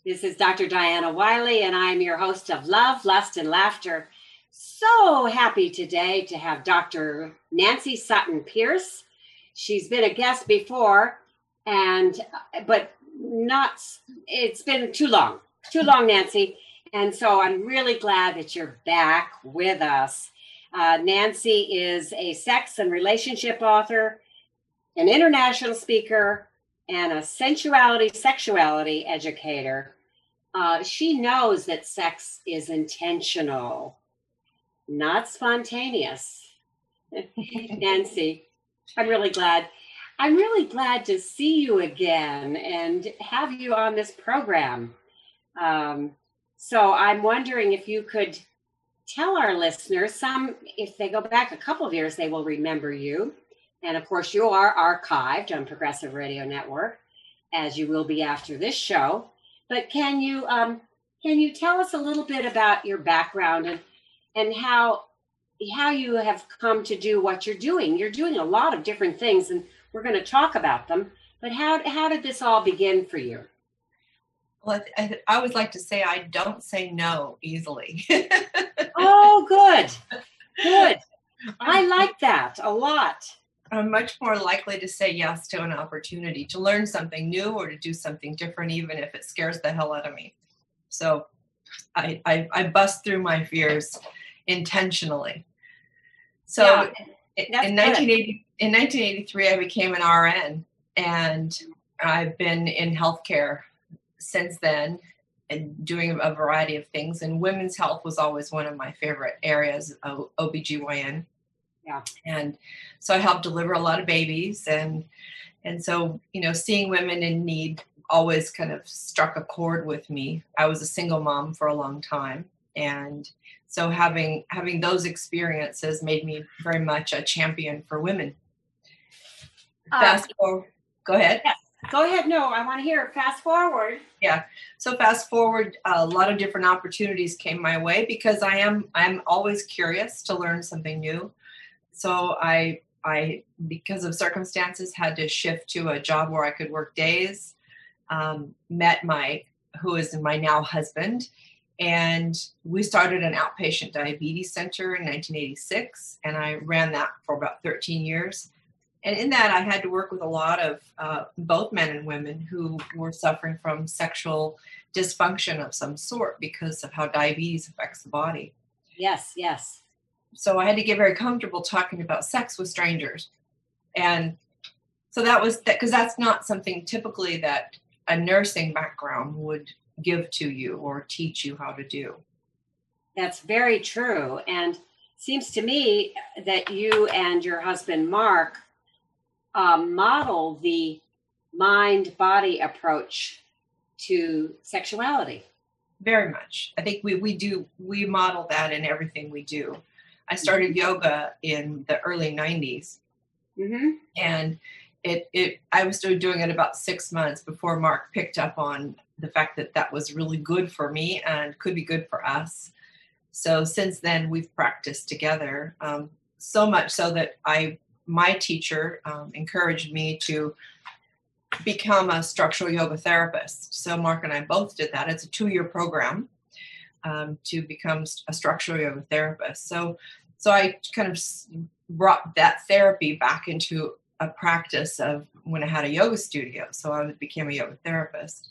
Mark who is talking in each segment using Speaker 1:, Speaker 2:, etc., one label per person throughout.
Speaker 1: This is Dr. Diana Wiley, and I'm your host of Love, Lust, and Laughter. So happy today to have Dr. Nancy Sutton Pierce. She's been a guest before, but not. It's been too long, Nancy. And so I'm really glad that you're back with us. Nancy is a sex and relationship author, an international speaker, and a sexuality educator. She knows that sex is intentional, not spontaneous. Nancy, I'm really glad to see you again and have you on this program. So I'm wondering if you could tell our listeners, if they go back a couple of years, they will remember you. And of course, you are archived on Progressive Radio Network, as you will be after this show. But can you tell us a little bit about your background and how you have come to do what you're doing? You're doing a lot of different things, and we're going to talk about them. But how did this all begin for you?
Speaker 2: Well, I always like to say I don't say no easily.
Speaker 1: Oh, good. I like that a lot.
Speaker 2: I'm much more likely to say yes to an opportunity to learn something new or to do something different, even if it scares the hell out of me. So I bust through my fears intentionally. So in 1983, I became an RN, and I've been in healthcare since then and doing a variety of things. And women's health was always one of my favorite areas of OBGYN.
Speaker 1: Yeah.
Speaker 2: And so I helped deliver a lot of babies. And so, seeing women in need always kind of struck a chord with me. I was a single mom for a long time. And so having those experiences made me very much a champion for women. Fast forward. Go ahead.
Speaker 1: Yes. Go ahead. No, I want to hear it. Fast forward.
Speaker 2: Yeah. So fast forward, a lot of different opportunities came my way because I'm always curious to learn something new. So I, because of circumstances, had to shift to a job where I could work days, met who is my now husband, and we started an outpatient diabetes center in 1986, and I ran that for about 13 years. And in that, I had to work with a lot of both men and women who were suffering from sexual dysfunction of some sort because of how diabetes affects the body.
Speaker 1: Yes.
Speaker 2: So I had to get very comfortable talking about sex with strangers. And so that was that, because that's not something typically that a nursing background would give to you or teach you how to do.
Speaker 1: That's very true. And seems to me that you and your husband, Mark, model the mind-body approach to sexuality.
Speaker 2: Very much. I think we model that in everything we do. I started yoga in the early 90s.
Speaker 1: Mm-hmm.
Speaker 2: And I was still doing it about 6 months before Mark picked up on the fact that was really good for me and could be good for us. So since then, we've practiced together, so much so that my teacher encouraged me to become a structural yoga therapist. So Mark and I both did that. It's a 2-year program to become a structural yoga therapist. So I kind of brought that therapy back into a practice of when I had a yoga studio. So I became a yoga therapist.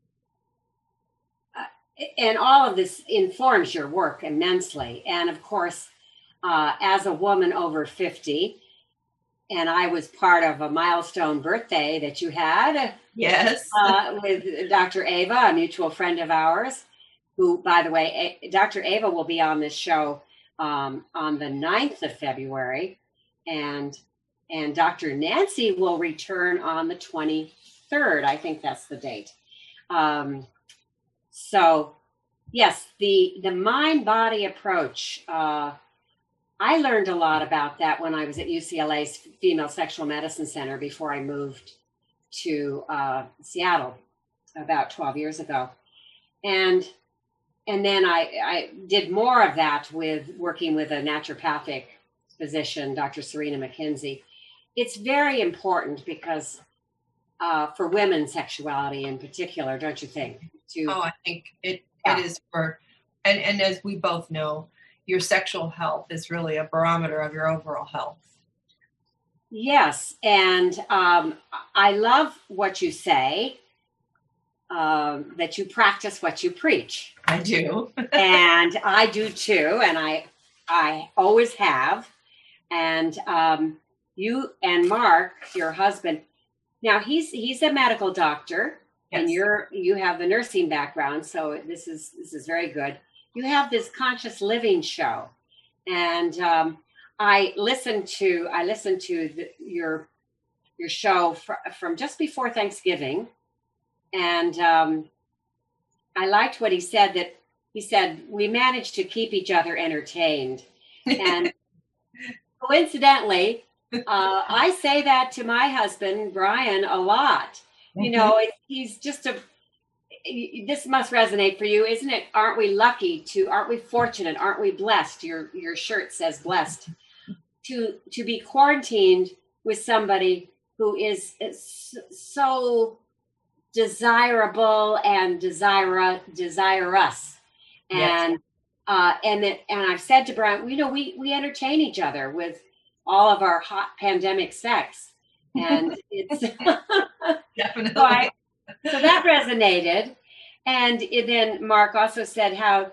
Speaker 1: And all of this informs your work immensely. And of course, as a woman over 50, and I was part of a milestone birthday that you had.
Speaker 2: Yes.
Speaker 1: With Dr. Ava, a mutual friend of ours, who, by the way, Dr. Ava will be on this show on the 9th of February. And Dr. Nancy will return on the 23rd. I think that's the date. So, yes, the mind-body approach, I learned a lot about that when I was at UCLA's Female Sexual Medicine Center before I moved to Seattle about 12 years ago. And then I did more of that with working with a naturopathic physician, Dr. Serena McKenzie. It's very important because for women's sexuality in particular, don't you think?
Speaker 2: Oh, I think it is for, and as we both know, your sexual health is really a barometer of your overall health.
Speaker 1: Yes, and I love what you say, that you practice what you preach.
Speaker 2: I do.
Speaker 1: And I do too, and I always have. And you and Mark, your husband, now he's a medical doctor,
Speaker 2: Yes.
Speaker 1: and you have the nursing background, so this is very good. You have this conscious living show, and I listened to your show from just before Thanksgiving, and I liked what he said. That he said we managed to keep each other entertained, and coincidentally, I say that to my husband Brian a lot. You know, he's just this must resonate for you, isn't it? Aren't we fortunate? Aren't we blessed? Your shirt says blessed to be quarantined with somebody who is so desirable and desire us. And and I've said to Brian, you know, we entertain each other with all of our hot pandemic sex, and it's
Speaker 2: Definitely.
Speaker 1: So that resonated. And then Mark also said how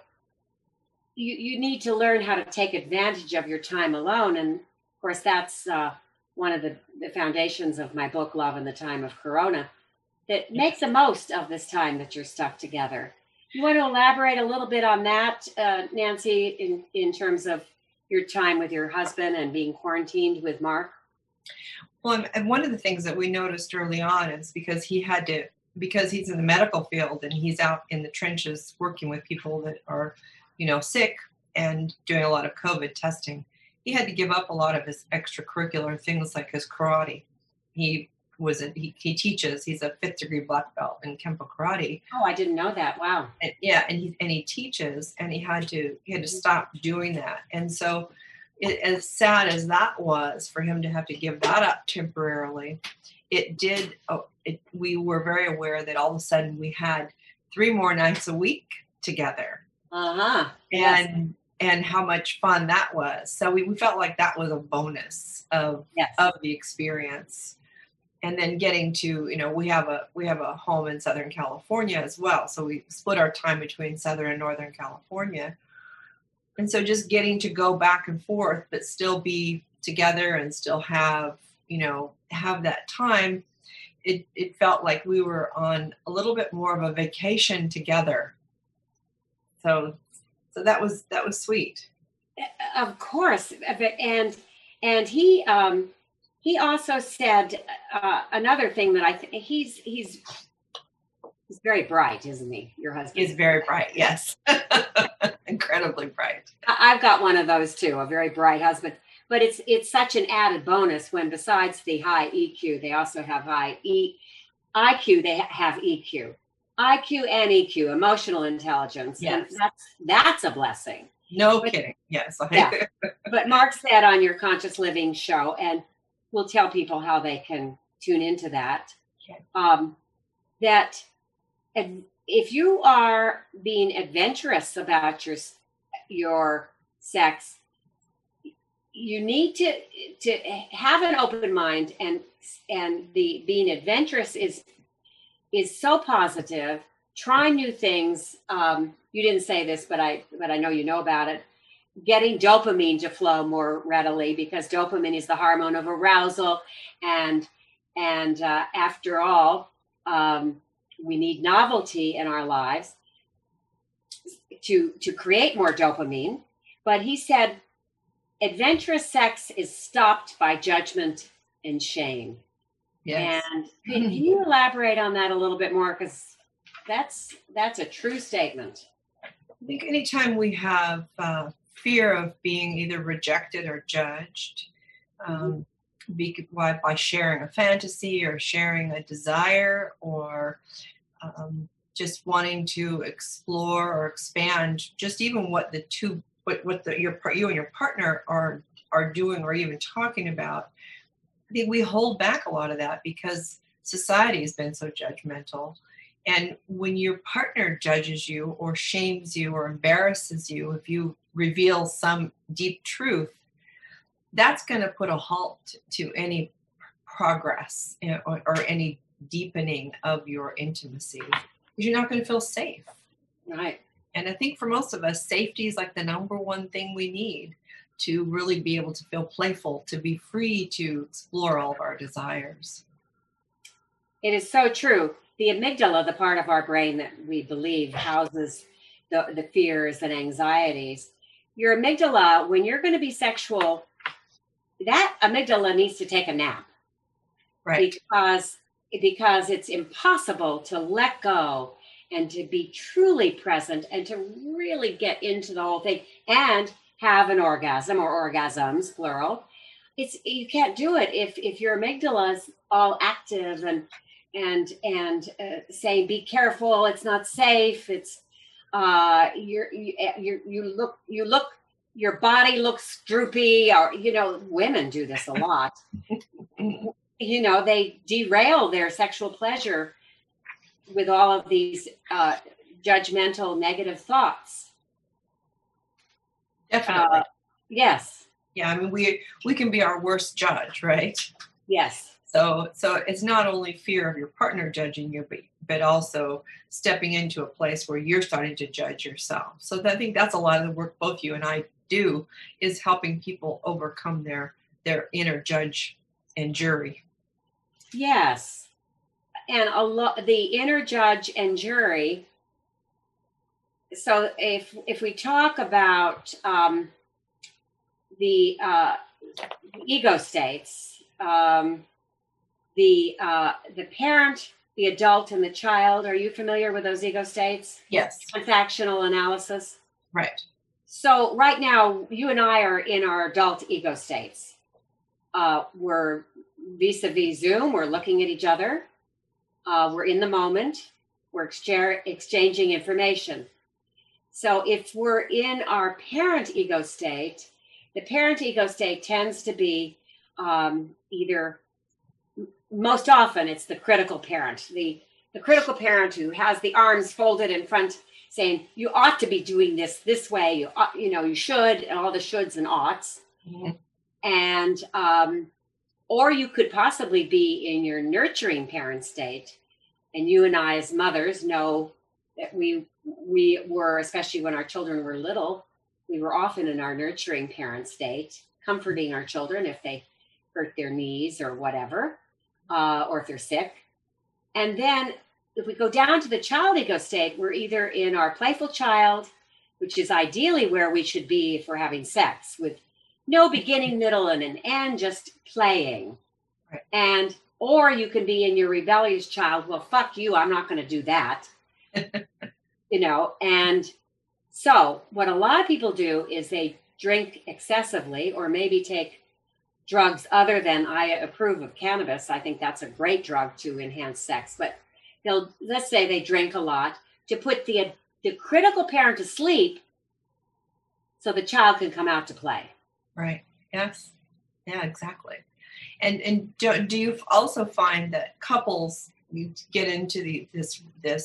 Speaker 1: you need to learn how to take advantage of your time alone. And of course, that's one of the foundations of my book, Love in the Time of Corona, that makes the most of this time that you're stuck together. You want to elaborate a little bit on that, Nancy, in terms of your time with your husband and being quarantined with Mark?
Speaker 2: Well, and one of the things that we noticed early on is because he's in the medical field and he's out in the trenches working with people that are, you know, sick and doing a lot of COVID testing. He had to give up a lot of his extracurricular things like his karate. He teaches. He's a 5th degree black belt in Kempo karate.
Speaker 1: Oh, I didn't know that. Wow.
Speaker 2: And, he teaches, and he had to stop doing that. And so, as sad as that was for him to have to give that up temporarily, it did. We were very aware that all of a sudden we had 3 more nights a week together.
Speaker 1: Yes.
Speaker 2: And how much fun that was. So we felt like that was a bonus of the experience. And then getting to, you know, we have a home in Southern California as well. So we split our time between Southern and Northern California. And so just getting to go back and forth, but still be together and still have that time, it felt like we were on a little bit more of a vacation together. So that was sweet.
Speaker 1: Of course. And he also said another thing that I think he's very bright, isn't he? Your husband?
Speaker 2: He's very bright. Yes. Incredibly bright.
Speaker 1: I've got one of those too, a very bright husband. But it's such an added bonus when besides the high EQ, they also have high IQ. They have EQ, IQ and EQ, emotional intelligence.
Speaker 2: Yes.
Speaker 1: And that's a blessing.
Speaker 2: No kidding. Yes.
Speaker 1: Yeah. But Mark said on your Conscious Living show, and we'll tell people how they can tune into that, that if you are being adventurous about your sex, you need to have an open mind, and the being adventurous is so positive. Try new things. You didn't say this, but I know you know about it. Getting dopamine to flow more readily, because dopamine is the hormone of arousal, and after all, we need novelty in our lives to create more dopamine. But he said, adventurous sex is stopped by judgment and shame.
Speaker 2: Yes.
Speaker 1: And can you elaborate on that a little bit more? Because that's a true statement.
Speaker 2: I think anytime we have fear of being either rejected or judged, by sharing a fantasy or sharing a desire, or just wanting to explore or expand, just even what you and your partner are doing or even talking about, I think we hold back a lot of that because society has been so judgmental. And when your partner judges you or shames you or embarrasses you, if you reveal some deep truth, that's going to put a halt to any progress or any deepening of your intimacy, because you're not going to feel safe.
Speaker 1: Right.
Speaker 2: And I think for most of us, safety is like the number one thing we need to really be able to feel playful, to be free to explore all of our desires.
Speaker 1: It is so true. The amygdala, the part of our brain that we believe houses the fears and anxieties, your amygdala, when you're going to be sexual, that amygdala needs to take a nap.
Speaker 2: Right.
Speaker 1: Because it's impossible to let go and to be truly present and to really get into the whole thing and have an orgasm or orgasms, plural. You can't do it if your amygdala is all active and saying, be careful, it's not safe, it's your body looks droopy, or women do this a lot. They derail their sexual pleasure with all of these judgmental negative thoughts.
Speaker 2: Definitely.
Speaker 1: Yes.
Speaker 2: Yeah, I mean, we can be our worst judge, right?
Speaker 1: Yes.
Speaker 2: So it's not only fear of your partner judging you, but also stepping into a place where you're starting to judge yourself. So I think that's a lot of the work both you and I do, is helping people overcome their inner judge and jury.
Speaker 1: Yes. And the inner judge and jury. So if we talk about the ego states, the parent, the adult, and the child. Are you familiar with those ego states?
Speaker 2: Yes.
Speaker 1: Transactional analysis.
Speaker 2: Right.
Speaker 1: So right now, you and I are in our adult ego states. We're vis-a-vis Zoom. We're looking at each other. We're in the moment. We're exchanging information. So if we're in our parent ego state, the parent ego state tends to be either, most often it's the critical parent, the critical parent who has the arms folded in front saying, you ought to be doing this way, you should, and all the shoulds and oughts.
Speaker 2: Mm-hmm.
Speaker 1: And or you could possibly be in your nurturing parent state. And you and I as mothers know that we were, especially when our children were little, we were often in our nurturing parent state, comforting our children if they hurt their knees or whatever, or if they're sick. And then if we go down to the child ego state, we're either in our playful child, which is ideally where we should be if we're having sex, with no beginning, middle, and an end, just playing.
Speaker 2: Right.
Speaker 1: Or you can be in your rebellious child. Well, fuck you, I'm not going to do that. And so what a lot of people do is they drink excessively, or maybe take drugs other than, I approve of cannabis. I think that's a great drug to enhance sex. But let's say they drink a lot to put the critical parent to sleep so the child can come out to play. Right.
Speaker 2: Yes. Yeah, exactly. And do you also find that couples, you get into this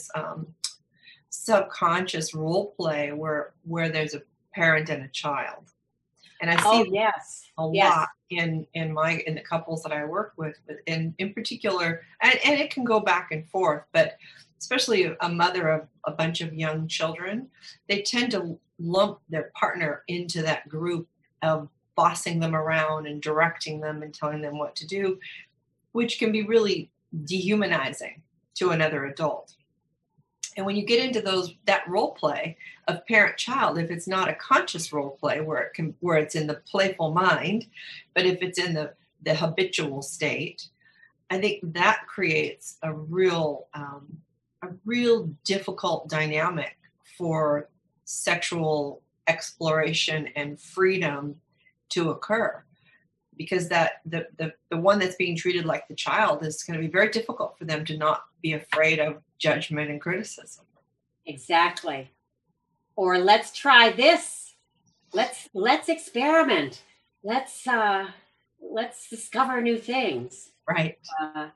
Speaker 2: subconscious role play where there's a parent and a child? And I see a lot in the couples that I work with, and in particular, and it can go back and forth, but especially a mother of a bunch of young children, they tend to lump their partner into that group of bossing them around and directing them and telling them what to do, which can be really dehumanizing to another adult. And when you get into that role play of parent-child, if it's not a conscious role play where it's in the playful mind, but if it's in the habitual state, I think that creates a real difficult dynamic for sexual exploration and freedom to occur, because that the one that's being treated like the child is going to be very difficult for them to not be afraid of judgment and criticism.
Speaker 1: Exactly. Or let's try this. Let's experiment. Let's discover new things.
Speaker 2: Right.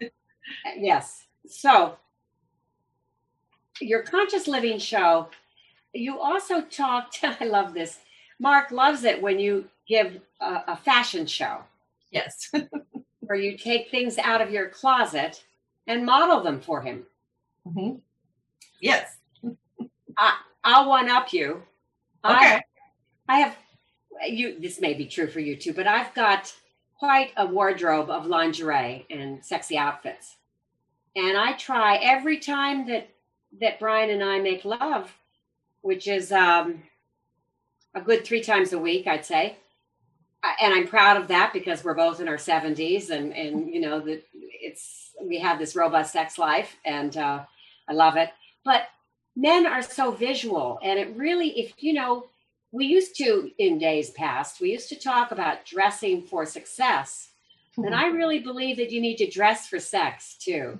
Speaker 1: Yes. So your conscious living show, you also talked, I love this. Mark loves it when you give a fashion show
Speaker 2: Yes.
Speaker 1: where you take things out of your closet and model them for him.
Speaker 2: Mm-hmm. Yes.
Speaker 1: I'll one up you.
Speaker 2: Okay.
Speaker 1: I have you. This may be true for you too, but I've got quite a wardrobe of lingerie and sexy outfits, and I try every time that Brian and I make love, which is a good 3 times a week, I'd say. And I'm proud of that because we're both in our 70s, and you know that we have this robust sex life, and I love it. But men are so visual, and it really, if you know, we used to in days past, we used to talk about dressing for success, and I really believe that you need to dress for sex too.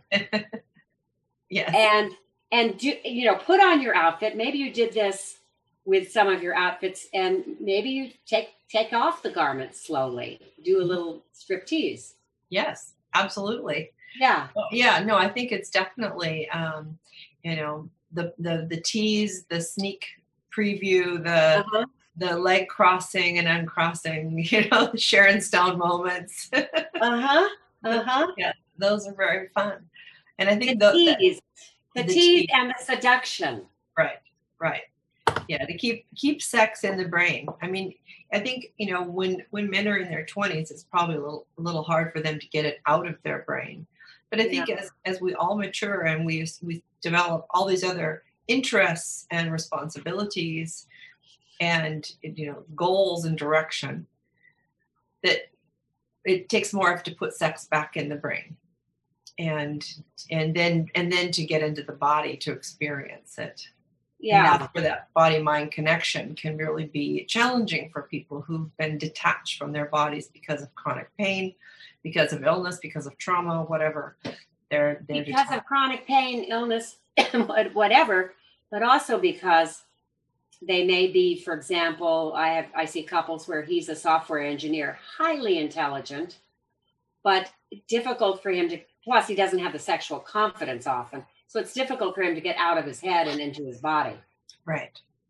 Speaker 2: Yes.
Speaker 1: And do, you know, put on your outfit. Maybe you did this with some of your outfits, and maybe you take off the garments slowly, do a little striptease.
Speaker 2: Yes, absolutely.
Speaker 1: Yeah.
Speaker 2: Yeah, no, I think it's definitely you know, the tease, the sneak preview, the leg crossing and uncrossing, you know, the Sharon Stone moments. Yeah, those are very fun. And I think
Speaker 1: the tease and the seduction.
Speaker 2: Right. Yeah, to keep sex in the brain. I mean, I think, you know, when men are in their 20s, it's probably a little hard for them to get it out of their brain. But I think as we all mature and we develop all these other interests and responsibilities and, you know, goals and direction, that it takes more effort to put sex back in the brain, and then to get into the body to experience it. Yeah. And that's where that body-mind connection can really be challenging for people who've been detached from their bodies because of chronic pain, because of illness, because of trauma, whatever. They're
Speaker 1: because
Speaker 2: detached.
Speaker 1: Of chronic pain, illness, whatever, but also because they may be, for example, I see couples where he's a software engineer, highly intelligent, but difficult for him to, plus he doesn't have the sexual confidence often. So it's difficult for him to get out of his head and into his body.
Speaker 2: Right.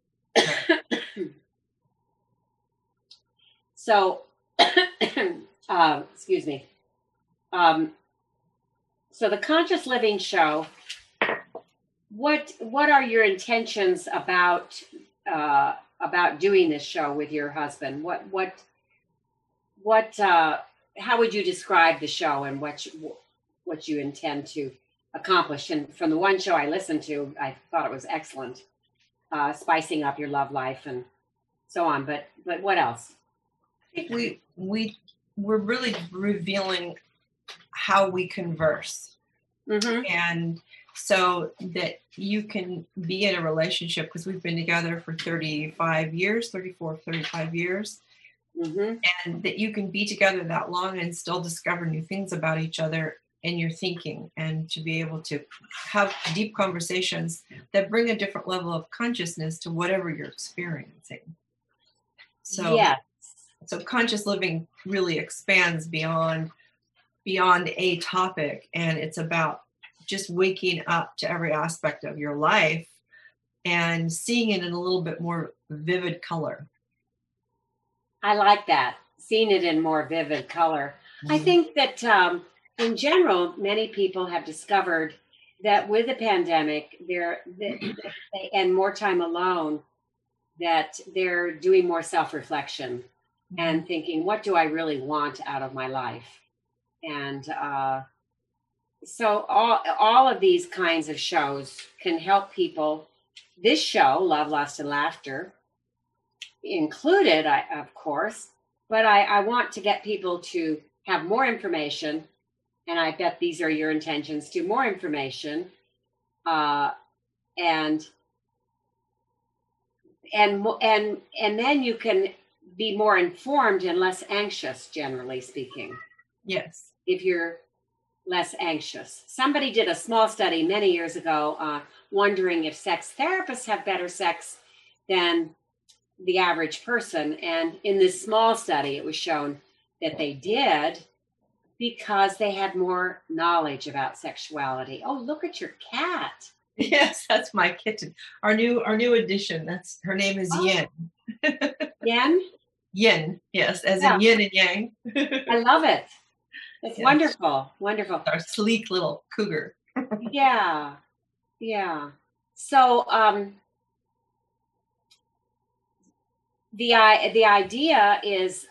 Speaker 1: So, excuse me. So the Conscious Living Show, what are your intentions about doing this show with your husband? How would you describe the show and what you intend to accomplish? And from the one show I listened to, I thought it was excellent, spicing up your love life and so on. But what else?
Speaker 2: I think we're really revealing how we converse, and so that you can be in a relationship, because we've been together for 35 years, and that you can be together that long and still discover new things about each other in your thinking, and to be able to have deep conversations that bring a different level of consciousness to whatever you're experiencing. So, so conscious living really expands beyond a topic, and it's about just waking up to every aspect of your life and seeing it in a little bit more vivid color.
Speaker 1: I like that, seeing it in more vivid color. I think that in general, many people have discovered that with the pandemic, and more time alone, that they're doing more self-reflection and thinking, what do I really want out of my life? And so all of these kinds of shows can help people. This show, Love, Lust, and Laughter, included, of course, but I want to get people to have more information, and I bet these are your intentions too, more information, and then you can be more informed and less anxious, generally speaking.
Speaker 2: Yes.
Speaker 1: If you're less anxious. Somebody did a small study many years ago, wondering if sex therapists have better sex than the average person. And in this small study, it was shown that they did, because they had more knowledge about sexuality. Oh, look at your cat.
Speaker 2: Yes, that's my kitten. Our new addition. That's her name is
Speaker 1: Oh,
Speaker 2: Yin.
Speaker 1: Yen?
Speaker 2: Yin, yes, as
Speaker 1: Yeah,
Speaker 2: in yin and yang.
Speaker 1: I love it. It's
Speaker 2: Yes,
Speaker 1: wonderful. Wonderful.
Speaker 2: our sleek little cougar.
Speaker 1: Yeah. Yeah. So the idea is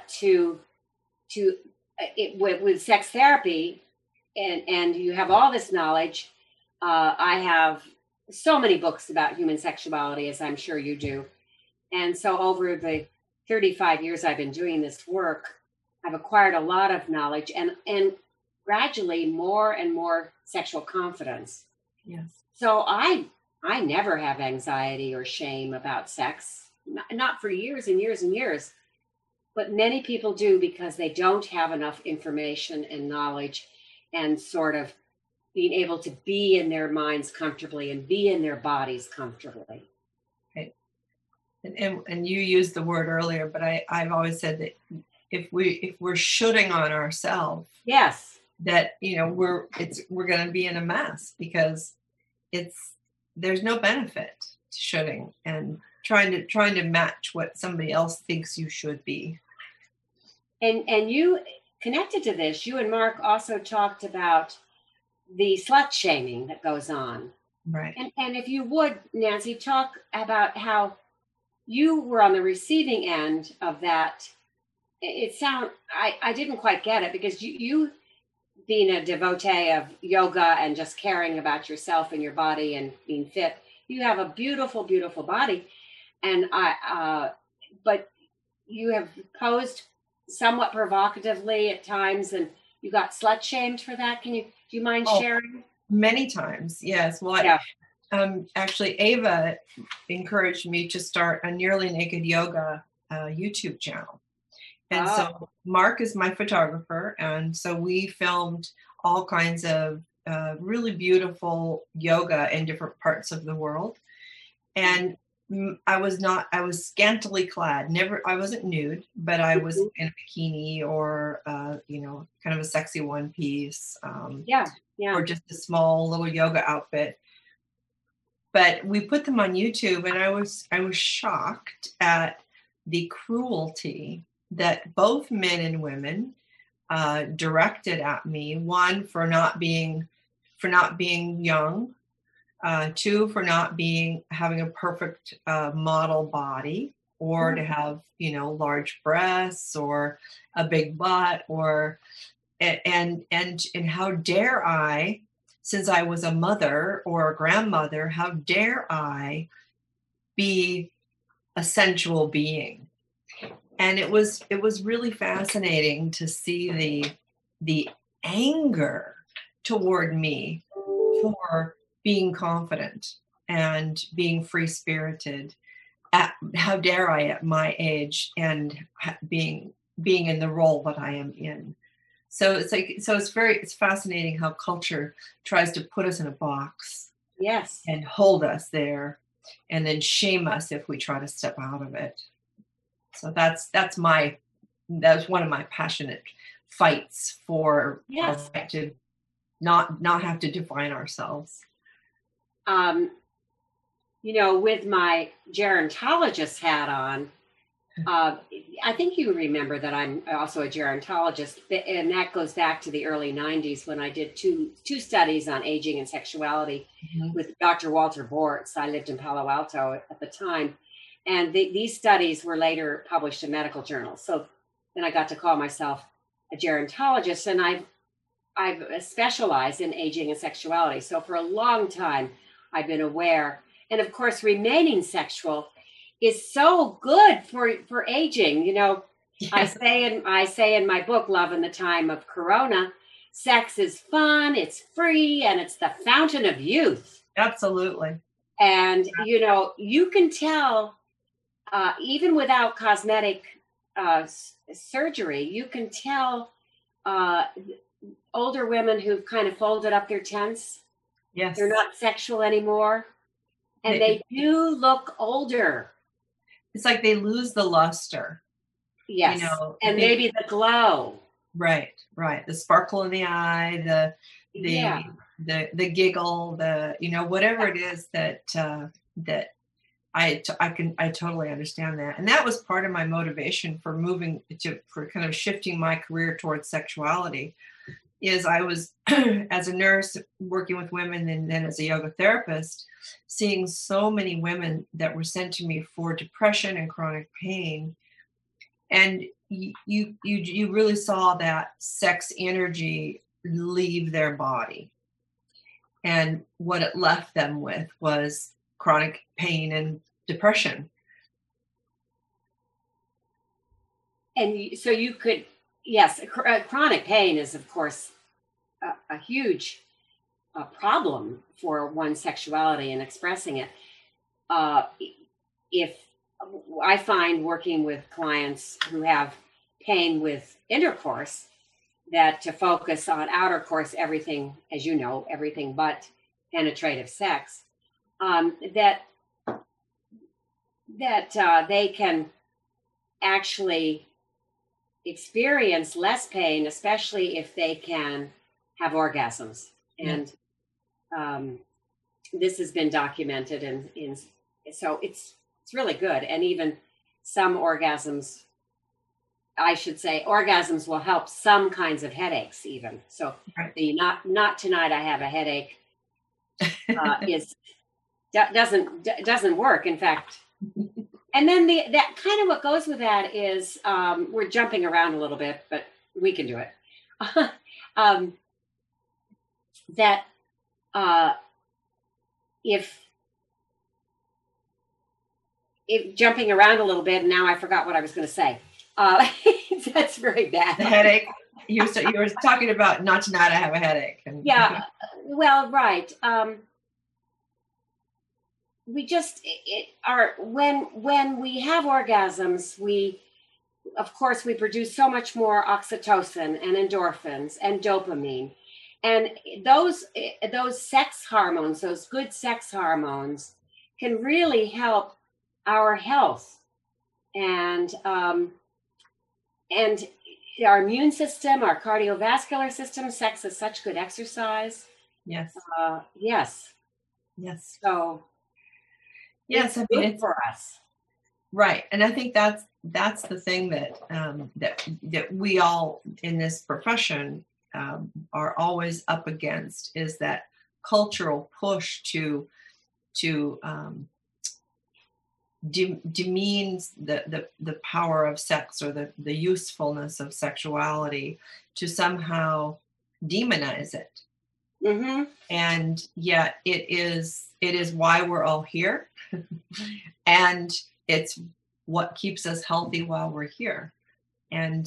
Speaker 1: with sex therapy, and you have all this knowledge. I have so many books about human sexuality, as I'm sure you do. And so over the 35 years I've been doing this work, I've acquired a lot of knowledge and gradually more and more sexual confidence.
Speaker 2: Yes.
Speaker 1: So I never have anxiety or shame about sex, not for years and years and years. But many people do because they don't have enough information and knowledge and sort of being able to be in their minds comfortably and be in their bodies comfortably.
Speaker 2: Right. And you used the word earlier, but I've always said that if we're shooting on ourselves,
Speaker 1: Yes.
Speaker 2: that we're going to be in a mess, because there's no benefit to shooting and trying to match what somebody else thinks you should be.
Speaker 1: And you connected to this, you and Mark also talked about the slut shaming that goes on.
Speaker 2: Right.
Speaker 1: And if you would, Nancy, talk about how you were on the receiving end of that. I didn't quite get it, because you being a devotee of yoga and just caring about yourself and your body and being fit, you have a beautiful, beautiful body. And but you have posed somewhat provocatively at times, and you got slut shamed for that. Do you mind sharing?
Speaker 2: Many times, yes. Well,
Speaker 1: yeah.
Speaker 2: Actually, Ava encouraged me to start a Nearly Naked Yoga YouTube channel. And so Mark is my photographer. And so we filmed all kinds of really beautiful yoga in different parts of the world. And I was scantily clad. I wasn't nude, but I was in a bikini or, kind of a sexy one piece. Or just a small little yoga outfit. But we put them on YouTube, and I was shocked at the cruelty that both men and women directed at me. One, for not being young. Two, for not having a perfect model body, or to have large breasts or a big butt, and how dare I, since I was a mother or a grandmother, how dare I be a sensual being? And it was really fascinating to see the anger toward me for being confident and being free-spirited. How dare I, at my age, and being in the role that I am in. So it's fascinating how culture tries to put us in a box.
Speaker 1: Yes.
Speaker 2: And hold us there, and then shame us if we try to step out of it. So that's one of my passionate fights for us to not have to define ourselves.
Speaker 1: With my gerontologist hat on, I think you remember that I'm also a gerontologist, and that goes back to the early 90s when I did two studies on aging and sexuality with Dr. Walter Bortz. I lived in Palo Alto at the time, and these studies were later published in medical journals. So then I got to call myself a gerontologist, and I've specialized in aging and sexuality. So for a long time, I've been aware, and of course, remaining sexual is so good for aging. Yeah. I say in my book, Love in the Time of Corona, sex is fun, it's free, and it's the fountain of youth.
Speaker 2: Absolutely.
Speaker 1: And, you can tell, even without cosmetic surgery, you can tell older women who've kind of folded up their tents.
Speaker 2: Yes.
Speaker 1: They're not sexual anymore. And they do look older.
Speaker 2: It's like they lose the luster.
Speaker 1: Yes. And maybe the glow.
Speaker 2: Right, right. The sparkle in the eye,
Speaker 1: Yeah.
Speaker 2: the giggle, whatever it is that that I totally understand that. And that was part of my motivation for for kind of shifting my career towards sexuality. Is I was as a nurse working with women and then as a yoga therapist, seeing so many women that were sent to me for depression and chronic pain. And you really saw that sex energy leave their body. And what it left them with was chronic pain and depression.
Speaker 1: And so you could, yes, chronic pain is, of course, a huge problem for one's sexuality and expressing it. If I find working with clients who have pain with intercourse, that to focus on outer course, everything, as you know, everything but penetrative sex, that they can actually experience less pain, especially if they can have orgasms. And this has been documented, and so it's really good. And even some orgasms, I should say, orgasms will help some kinds of headaches even. So
Speaker 2: Right.
Speaker 1: the not tonight I have a headache doesn't work. In fact, and then that kind of what goes with that is we're jumping around a little bit, but we can do it. That if jumping around a little bit, and now I forgot what I was going to say. That's very bad.
Speaker 2: The headache. You were talking about not tonight I have a headache.
Speaker 1: Yeah. Well, right. We just when we have orgasms, of course we produce so much more oxytocin and endorphins and dopamine, and those sex hormones, those good sex hormones, can really help our health and our immune system, our cardiovascular system. Sex is such good exercise.
Speaker 2: Yes.
Speaker 1: Yes.
Speaker 2: Yes.
Speaker 1: So.
Speaker 2: Yes,
Speaker 1: I mean, it's for us,
Speaker 2: right? And I think that's the thing that that we all in this profession are always up against, is that cultural push to demean the power of sex, or the usefulness of sexuality, to somehow demonize it.
Speaker 1: Mm-hmm.
Speaker 2: And yet it is why we're all here. And it's what keeps us healthy while we're here. And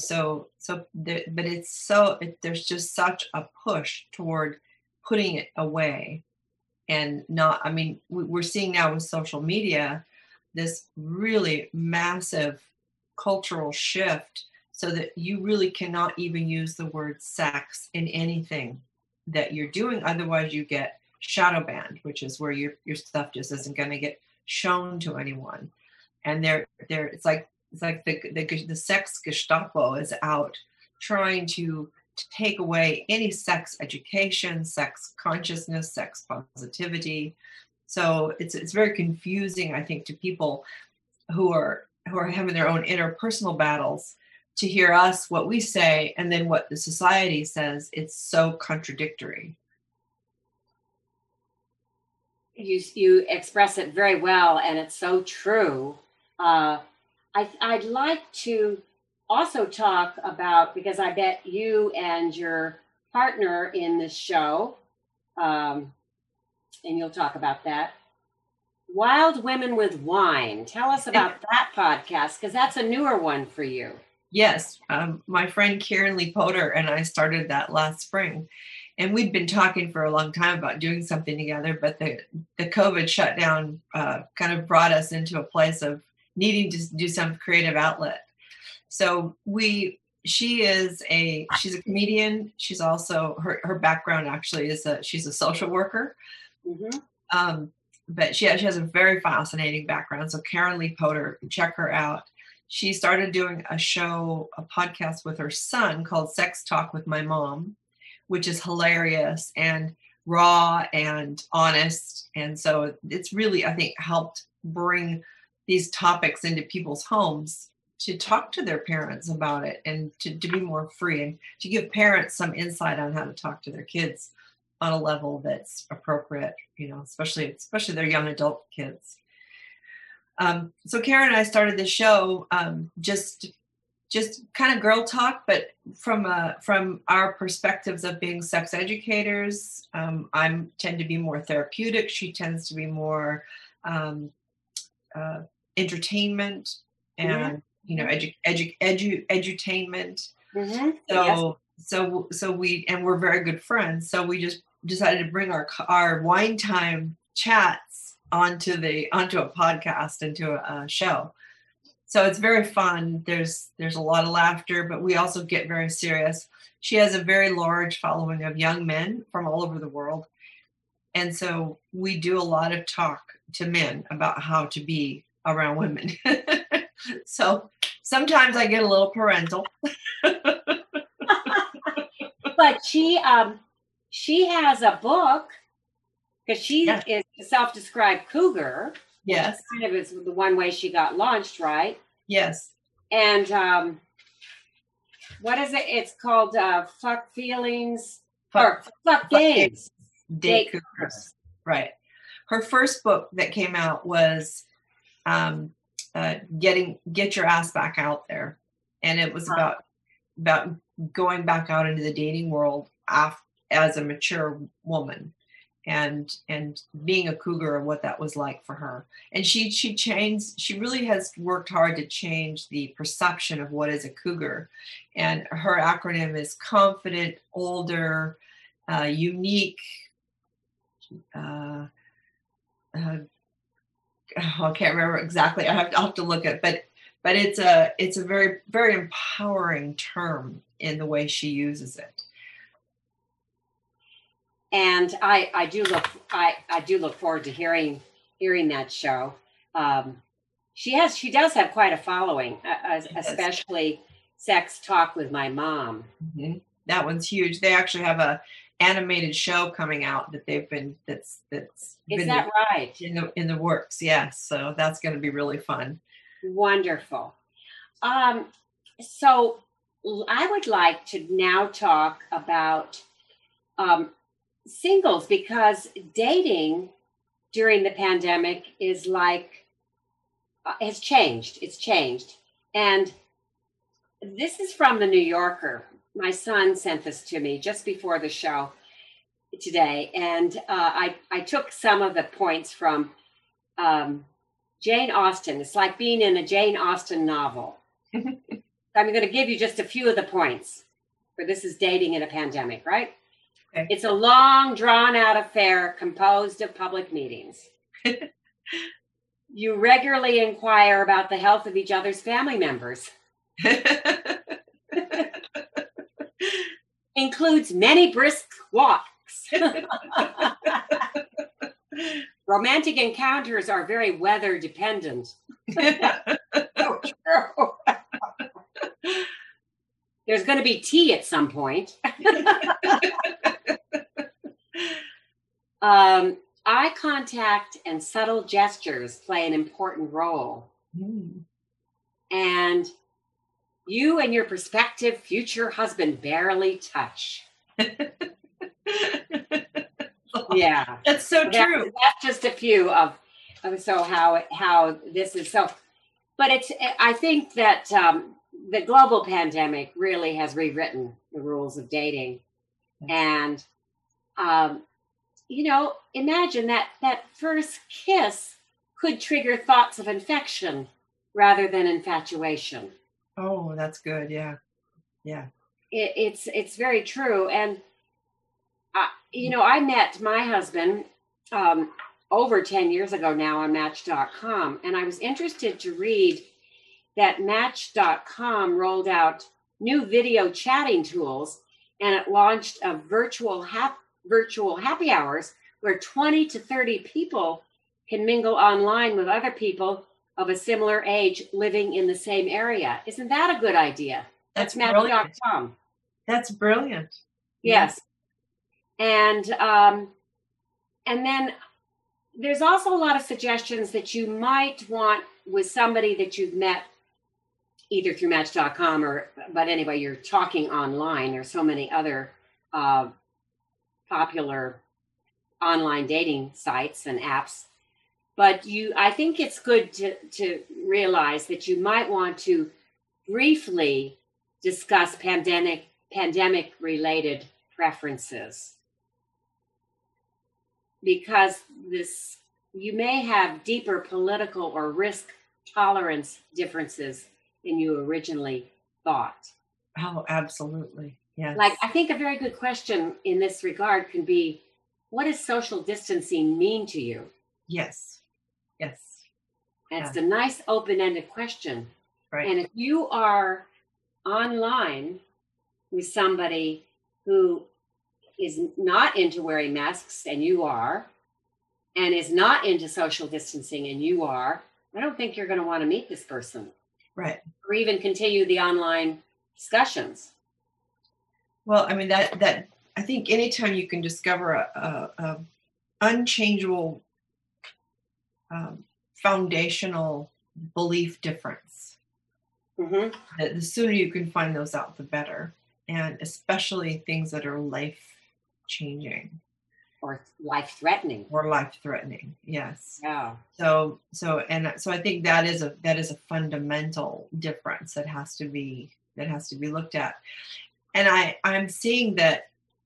Speaker 2: there's just such a push toward putting it away, and not, I mean, we're seeing now with social media this really massive cultural shift, so that you really cannot even use the word sex in anything that you're doing. Otherwise you get shadow banned, which is where your stuff just isn't going to get shown to anyone. And it's like the sex Gestapo is out trying to take away any sex education, sex consciousness, sex positivity. So it's very confusing, I think, to people who are having their own interpersonal battles, to hear us, what we say, and then what the society says. It's so contradictory.
Speaker 1: You express it very well, and it's so true. I'd like to also talk about, because I bet you and your partner in this show, and you'll talk about that, Wild Women with Wine. Tell us about that podcast, because that's a newer one for you.
Speaker 2: Yes, my friend Karen Lee Potter and I started that last spring. And we'd been talking for a long time about doing something together, but the COVID shutdown kind of brought us into a place of needing to do some creative outlet. So she's a comedian. She's also, her background actually is she's a social worker. Mm-hmm. But she has a very fascinating background. So Karen Lee Potter, check her out. she started doing a podcast with her son called Sex Talk with My Mom, which is hilarious and raw and honest. And so it's really, I think, helped bring these topics into people's homes to talk to their parents about it and to be more free and to give parents some insight on how to talk to their kids on a level that's appropriate, especially their young adult kids. So Karen and I started the show just kind of girl talk, but from our perspectives of being sex educators. I tend to be more therapeutic. She tends to be more entertainment and edutainment. So we're very good friends. So we just decided to bring our wine time chats onto a podcast, into a show. So it's very fun. There's a lot of laughter, but we also get very serious. She has a very large following of young men from all over the world. And so we do a lot of talk to men about how to be around women. So sometimes I get a little parental.
Speaker 1: But she has a book, because she is a self-described cougar.
Speaker 2: Yes.
Speaker 1: Kind of is the one way she got launched, right?
Speaker 2: Yes.
Speaker 1: And what is it? It's called Fuck Feelings or Fuck Games.
Speaker 2: Date Cougars. Right. Her first book that came out was Get Your Ass Back Out There. And it was about going back out into the dating world as a mature woman. And being a cougar and what that was like for her. And she really has worked hard to change the perception of what is a cougar. And her acronym is confident, older, unique. I can't remember exactly. I'll have to look at it, but it's a very, very empowering term in the way she uses it.
Speaker 1: And I do look forward to hearing that show. She does have quite a following, especially Sex Talk with My Mom.
Speaker 2: Mm-hmm. That one's huge. They actually have a animated show coming out that that's
Speaker 1: Is that right?
Speaker 2: In the works, yes. So that's going to be really fun.
Speaker 1: Wonderful. So I would like to now talk about singles, because dating during the pandemic is has changed. It's changed. And this is from the New Yorker. My son sent this to me just before the show today. And I took some of the points from Jane Austen. It's like being in a Jane Austen novel. I'm going to give you just a few of the points. For this is dating in a pandemic, right? Okay. It's a long, drawn-out affair composed of public meetings. You regularly inquire about the health of each other's family members. Includes many brisk walks. Romantic encounters are very weather dependent. So true. There's going to be tea at some point. Eye contact and subtle gestures play an important role. And you and your prospective future husband barely touch. Yeah.
Speaker 2: That's so true.
Speaker 1: That's just a few of so how this is so. But I think that the global pandemic really has rewritten the rules of dating. And imagine that first kiss could trigger thoughts of infection rather than infatuation.
Speaker 2: Oh, that's good. Yeah.
Speaker 1: It's very true. And I met my husband over 10 years ago now on Match.com, and I was interested to read that Match.com rolled out new video chatting tools, and it launched a virtual happy hours where 20 to 30 people can mingle online with other people of a similar age living in the same area. Isn't that a good idea?
Speaker 2: That's
Speaker 1: That's
Speaker 2: brilliant.
Speaker 1: match.com.
Speaker 2: That's brilliant.
Speaker 1: Yes. And then there's also a lot of suggestions that you might want with somebody that you've met either through match.com but anyway, you're talking online. There's so many other popular online dating sites and apps. But I think it's good to realize that you might want to briefly discuss pandemic related preferences, because you may have deeper political or risk tolerance differences than you originally thought.
Speaker 2: Oh, absolutely. Yes.
Speaker 1: Like, I think a very good question in this regard can be, what does social distancing mean to you?
Speaker 2: Yes. Yes.
Speaker 1: That's a nice open-ended question.
Speaker 2: Right.
Speaker 1: And if you are online with somebody who is not into wearing masks and you are, and is not into social distancing and you are, I don't think you're going to want to meet this person.
Speaker 2: Right.
Speaker 1: Or even continue the online discussions.
Speaker 2: Well, I mean, that I think anytime you can discover a unchangeable foundational belief difference,
Speaker 1: Mm-hmm.
Speaker 2: that the sooner you can find those out, the better. And especially things that are life-changing.
Speaker 1: Or life-threatening.
Speaker 2: Or life-threatening, yes.
Speaker 1: Yeah.
Speaker 2: So I think that is a fundamental difference that has to be looked at. And I'm seeing that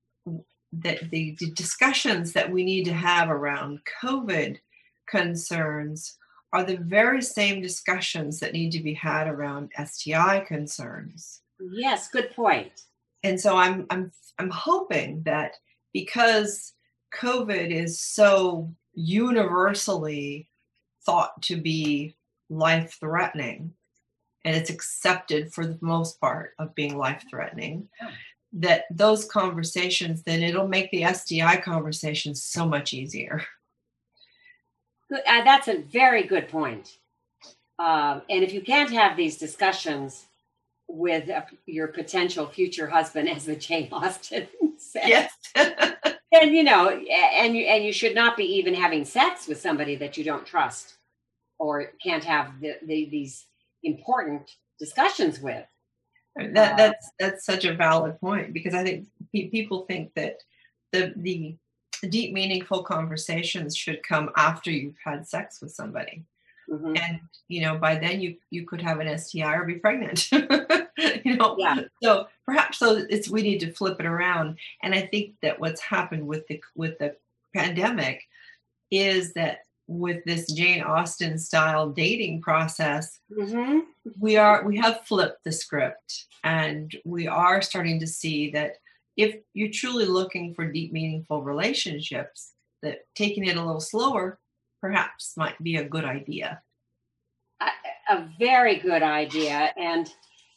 Speaker 2: the discussions that we need to have around COVID concerns are the very same discussions that need to be had around STI concerns.
Speaker 1: Yes, good point.
Speaker 2: And so I'm hoping that because COVID is so universally thought to be life-threatening, and it's accepted for the most part of being life-threatening, that those conversations, then it'll make the STI conversations so much easier.
Speaker 1: Good. That's a very good point. And if you can't have these discussions with your potential future husband, as the Jane Austen said,
Speaker 2: yes.
Speaker 1: And you should not be even having sex with somebody that you don't trust or can't have these important discussions with.
Speaker 2: That's such a valid point, because I think people think that the deep, meaningful conversations should come after you've had sex with somebody. Mm-hmm. And by then you could have an STI or be pregnant. Yeah. So perhaps we need to flip it around. And I think that what's happened with the pandemic is that with this Jane Austen style dating process, mm-hmm. we have flipped the script, and we are starting to see that if you're truly looking for deep, meaningful relationships, that taking it a little slower perhaps might be a good idea.
Speaker 1: A very good idea. And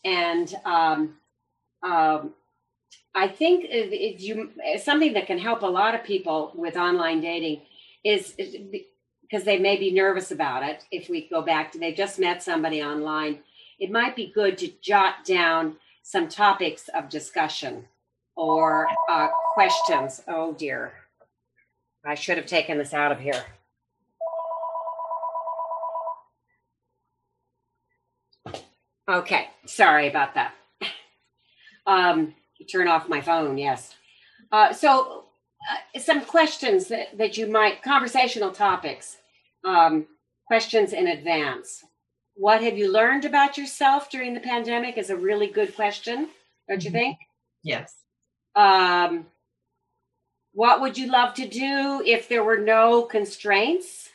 Speaker 1: I think something that can help a lot of people with online dating is because they may be nervous about it. If we go back to, they've just met somebody online, it might be good to jot down some topics of discussion or questions. Oh dear, I should have taken this out of here. Okay, sorry about that. Turn off my phone, yes. So some questions that you might, conversational topics, questions in advance. What have you learned about yourself during the pandemic is a really good question, don't you think?
Speaker 2: Yes.
Speaker 1: What would you love to do if there were no constraints?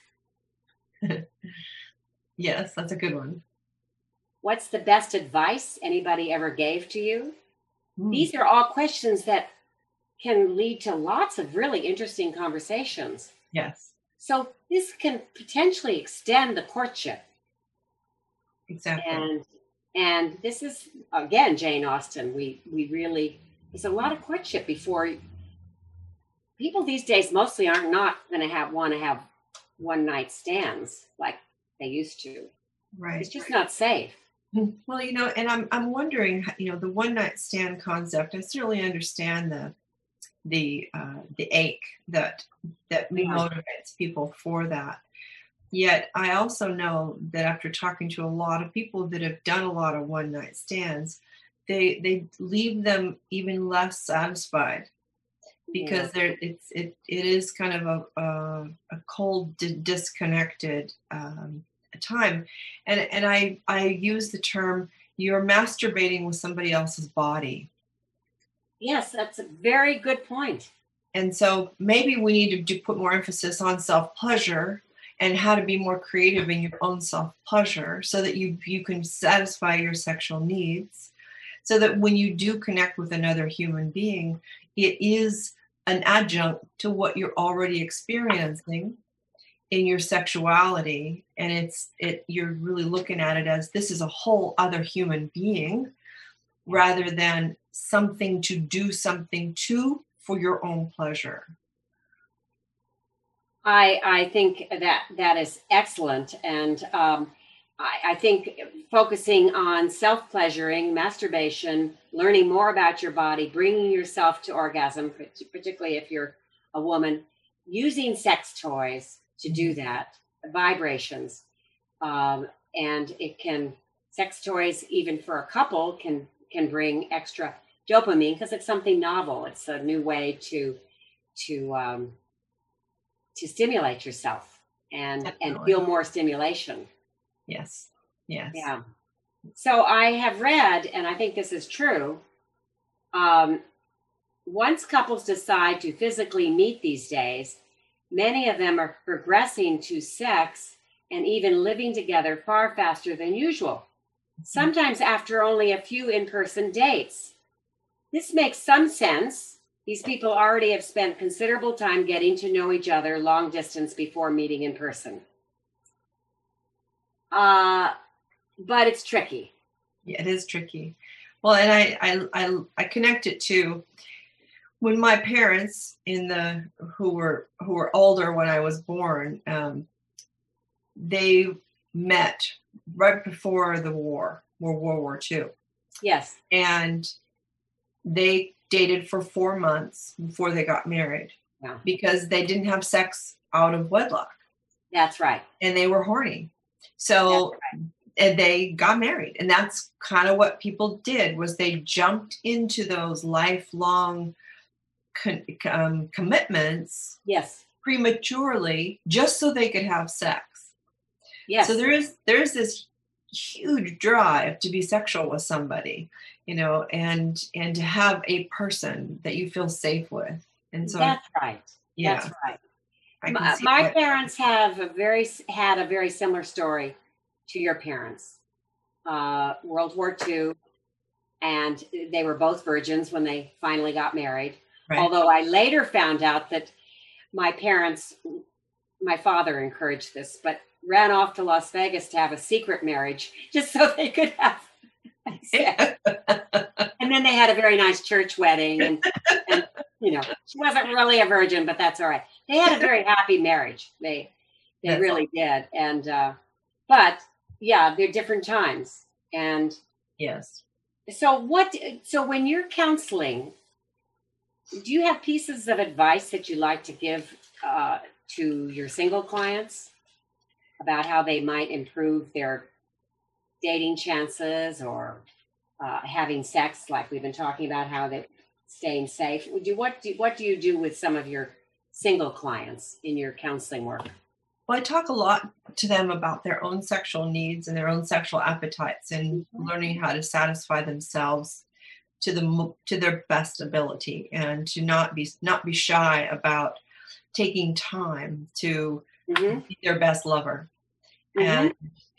Speaker 2: Yes, that's a good one.
Speaker 1: What's the best advice anybody ever gave to you? These are all questions that can lead to lots of really interesting conversations.
Speaker 2: Yes.
Speaker 1: So this can potentially extend the courtship.
Speaker 2: Exactly.
Speaker 1: And this is, again, Jane Austen. We really, there's a lot of courtship before. People these days mostly are not going to want to have one night stands like they used to.
Speaker 2: Right.
Speaker 1: It's just not safe.
Speaker 2: Well, and I'm wondering, the one night stand concept. I certainly understand the ache that
Speaker 1: Yeah.
Speaker 2: motivates people for that. Yet I also know that after talking to a lot of people that have done a lot of one night stands, they leave them even less satisfied because it is kind of a cold, disconnected time, and I use the term you're masturbating with somebody else's body.
Speaker 1: Yes, that's a very good point.
Speaker 2: And so maybe we need to put more emphasis on self-pleasure and how to be more creative in your own self-pleasure so that you can satisfy your sexual needs, so that when you do connect with another human being, it is an adjunct to what you're already experiencing in your sexuality. And you're really looking at it as this is a whole other human being rather than something to do something to for your own pleasure.
Speaker 1: I think that is excellent. And I think focusing on self-pleasuring, masturbation, learning more about your body, bringing yourself to orgasm, particularly if you're a woman, using sex toys to do that, vibrations. And sex toys, even for a couple, can bring extra dopamine because it's something novel. It's a new way to stimulate yourself and feel more stimulation.
Speaker 2: Yes.
Speaker 1: Yeah. So I have read, and I think this is true, once couples decide to physically meet these days, many of them are progressing to sex and even living together far faster than usual, sometimes after only a few in-person dates. This makes some sense. These people already have spent considerable time getting to know each other long distance before meeting in person. But it's tricky.
Speaker 2: Yeah, it is tricky. Well, and I connect it to when my parents who were older when I was born, they met right before the World War II.
Speaker 1: Yes.
Speaker 2: And they dated for 4 months before they got married.
Speaker 1: Yeah.
Speaker 2: Because they didn't have sex out of wedlock.
Speaker 1: That's right.
Speaker 2: And they were horny. So and they got married. And that's kind of what people did, was they jumped into those lifelong commitments.
Speaker 1: Yes.
Speaker 2: Prematurely, just so they could have sex.
Speaker 1: Yes.
Speaker 2: So there's this huge drive to be sexual with somebody, and to have a person that you feel safe with. And so
Speaker 1: that's right.
Speaker 2: Yeah.
Speaker 1: That's right. My parents had a very similar story to your parents. World War II, and they were both virgins when they finally got married. Right. Although I later found out that my father encouraged this, but ran off to Las Vegas to have a secret marriage just so they could have sex. And then they had a very nice church wedding, and she wasn't really a virgin, but that's all right. They had a very happy marriage. They really did. And but yeah, they're different times. And
Speaker 2: yes.
Speaker 1: So when you're counseling, do you have pieces of advice that you like to give to your single clients about how they might improve their dating chances or having sex, like we've been talking about, how they're staying safe? What do you do with some of your single clients in your counseling work?
Speaker 2: Well, I talk a lot to them about their own sexual needs and their own sexual appetites, and learning how to satisfy themselves to their best ability, and to not be shy about taking time to be their best lover, and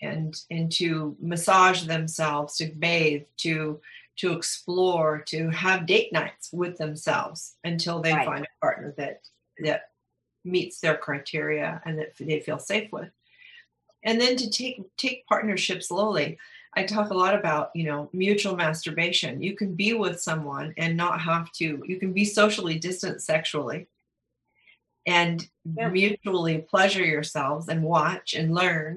Speaker 2: to massage themselves, to bathe, to explore, to have date nights with themselves until they find a partner that meets their criteria and that they feel safe with. And then to take partnership slowly. I talk a lot about, mutual masturbation. You can be with someone and not have to. You can be socially distant sexually and mutually pleasure yourselves and watch and learn,